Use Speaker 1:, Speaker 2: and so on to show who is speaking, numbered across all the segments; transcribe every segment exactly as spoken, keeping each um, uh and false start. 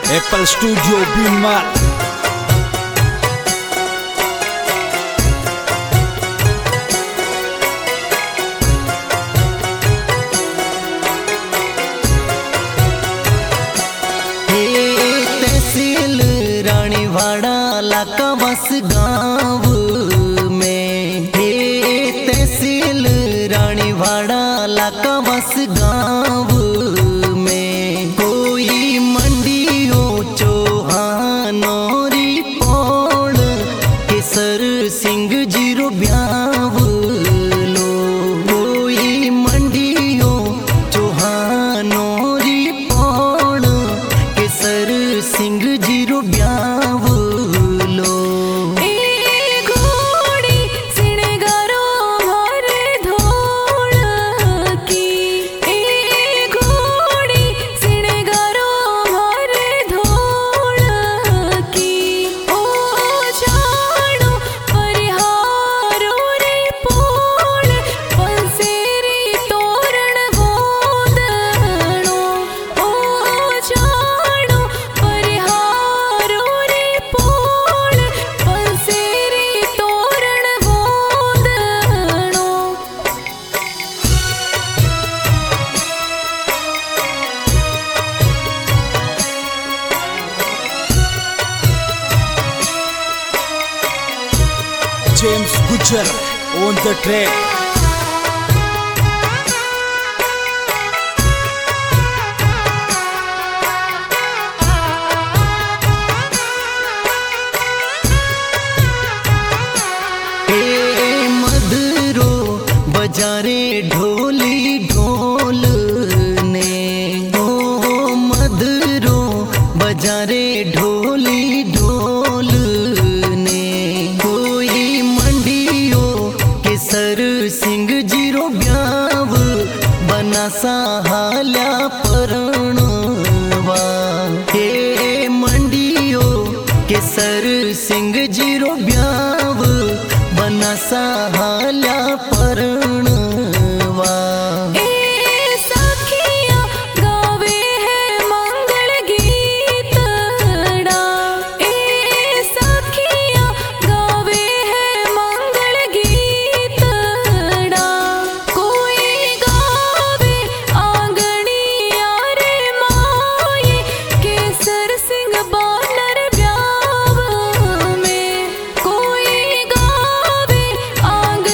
Speaker 1: Apple Studio Bimal.
Speaker 2: तहसील रानीवाड़ा लाका बस गाँव में, हे तहसील रानीवाड़ा लाका बस गाँव में कोई मंडियों चौहानोरी पौड़ केसर सिंह जीरो ब्याव लो। कोई मंडियों चौहानोरी पौड़ केसर सिंह जीरो ब्याव लो।
Speaker 1: James Gujar on the track.
Speaker 2: मधुरो बजारे ढोली ढोल ने, ओ मधुरो बजारे ढोली ढोल ने। कोई मंडियों केसर सिंह जीरो ब्याव बना सहाल्या परनवा। हे मंडियों केसर सिंह जीरो ब्याव बना सहाल्या परनवा।
Speaker 3: आंग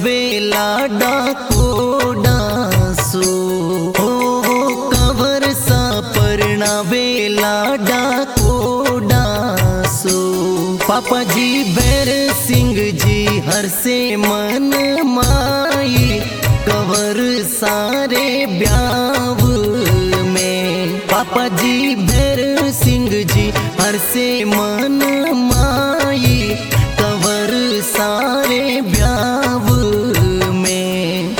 Speaker 2: वेला डाको डांसो हो कवर सा परना वेला डाको डांसो। पापा जी बैर सिंह जी हर से मन माई कवर सारे ब्याव में। पापा जी बैर सिंह जी हर से मन माई कवर सारे ब्याव में।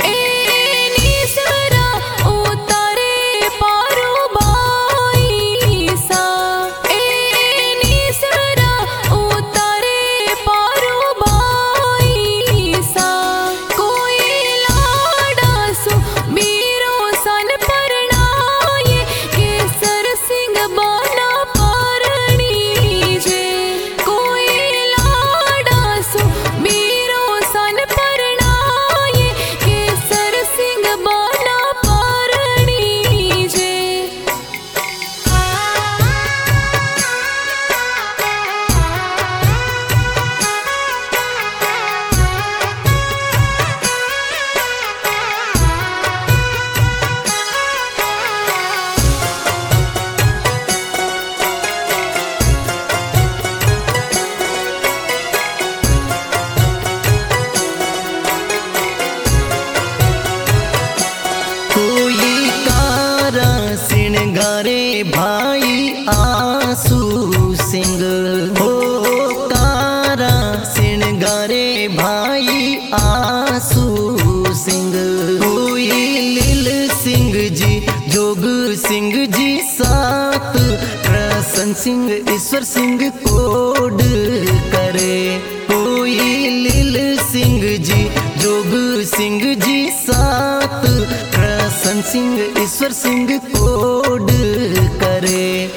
Speaker 2: सिंगारे भाई आंसू सिंह हो कारा सिंगारे भाई आंसू सिंह। कोई लील सिंह जी जोग सिंह जी साथ प्रसन्न सिंह ईश्वर सिंह कोड करे। कोई लील सिंह जी जोग सिंह जी साथ प्रसन्न सिंह ईश्वर सिंह कोड करे।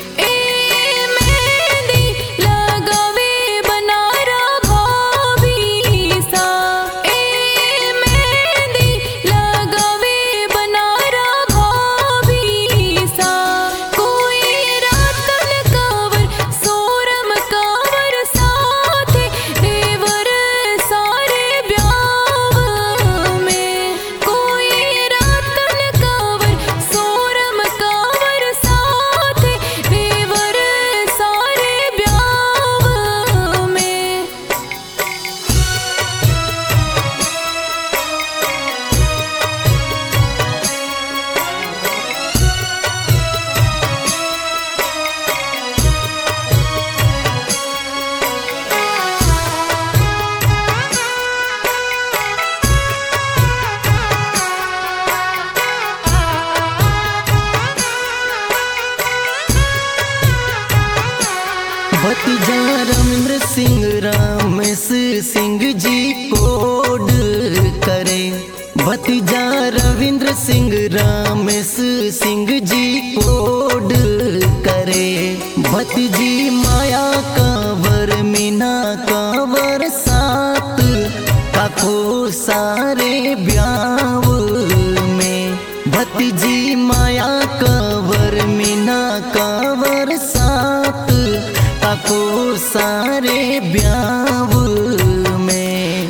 Speaker 2: भतीजा रविंद्र सिंह रामेश सिंह जी कोड करे। भतीजा रविंद्र सिंह रामेश सिंह जी कोड करे। भतीजी माया कांवर मीना कांवर साथ काको सारे ब्याव में। भतीजी माया कांवर मीना कांवर साथ काको सारे ब्याव में।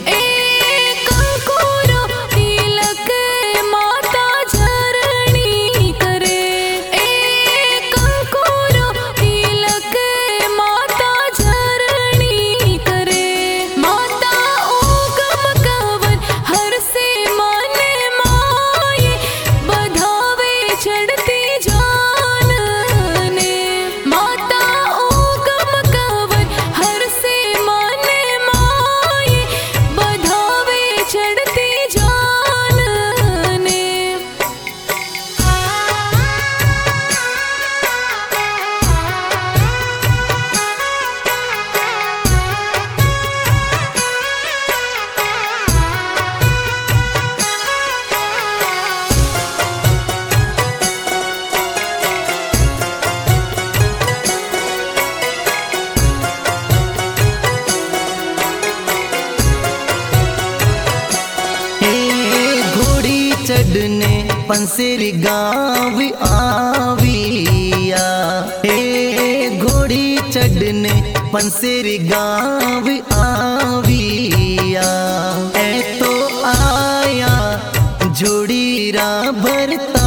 Speaker 2: चढ़ने पंसेरी गाँव आविया। ए घोड़ी चढ़ने पंसेरी गाँव आविया। ए तो आ जोड़ी रा भरता